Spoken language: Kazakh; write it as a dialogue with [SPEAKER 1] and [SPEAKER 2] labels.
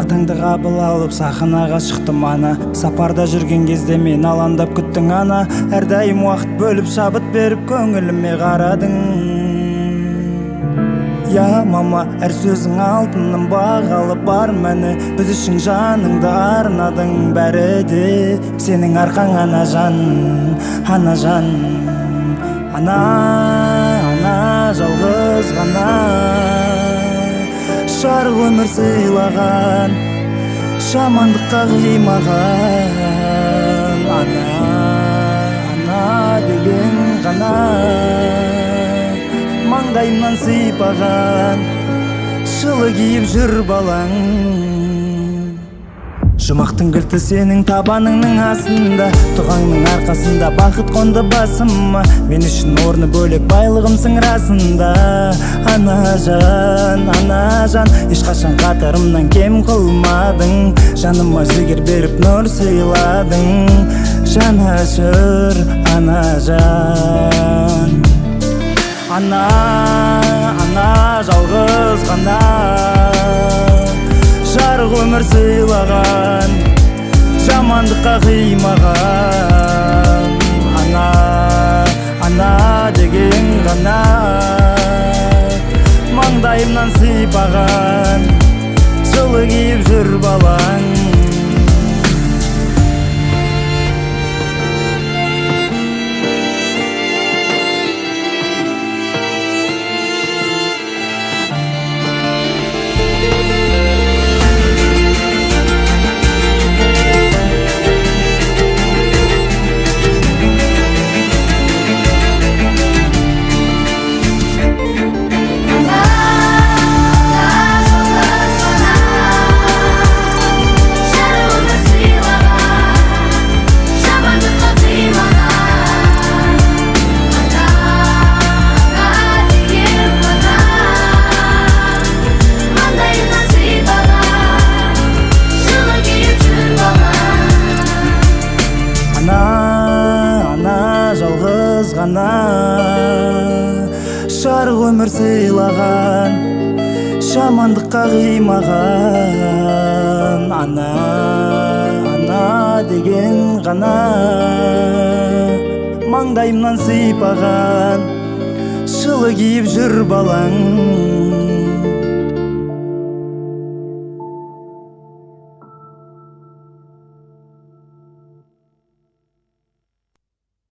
[SPEAKER 1] Хатыңды қабыл алып сахнаға шықтым ана. Сапарда жүрген кезде мен алаңдап күттің ана. Әрдайым уақыт бөліп шабыт беріп көңіліме қарадың. Я мама, әр сөзің алтынның бағалы бар мәні. Біз үшін жаныңды арнадың, бәрі де сенің арқаң ана жан, ана жан. Ана жалғыз ғана жарық өмір сыйлаған, жамандыққа қимаған. Ана деген ғана маңдайымнан сипаған, жылы киіп жүр балаң. Жұмақтың кілті сенің табаныңның астында, тұғаңның арқасында бақыт қонды басыма. Мен үшін орны бөлек байлығымсың расында. Ана жан, ешқашан қатарымнан кем қылмадың. Жаныма жігер беріп нұр сыйладың. Жанашыр ана жан. Ана жалғыз ғана жарық өмір сыйлаған, жамандыққа қимаған. Ана деген ғана маңдайымнан сипаған, жылы киіп жүр балаң. Жалғыз ғана жарық өмір сыйлаған, жамандыққа қимаған. Ана деген ғана маңдайымнан сипаған, жылы киіп жүр балаң.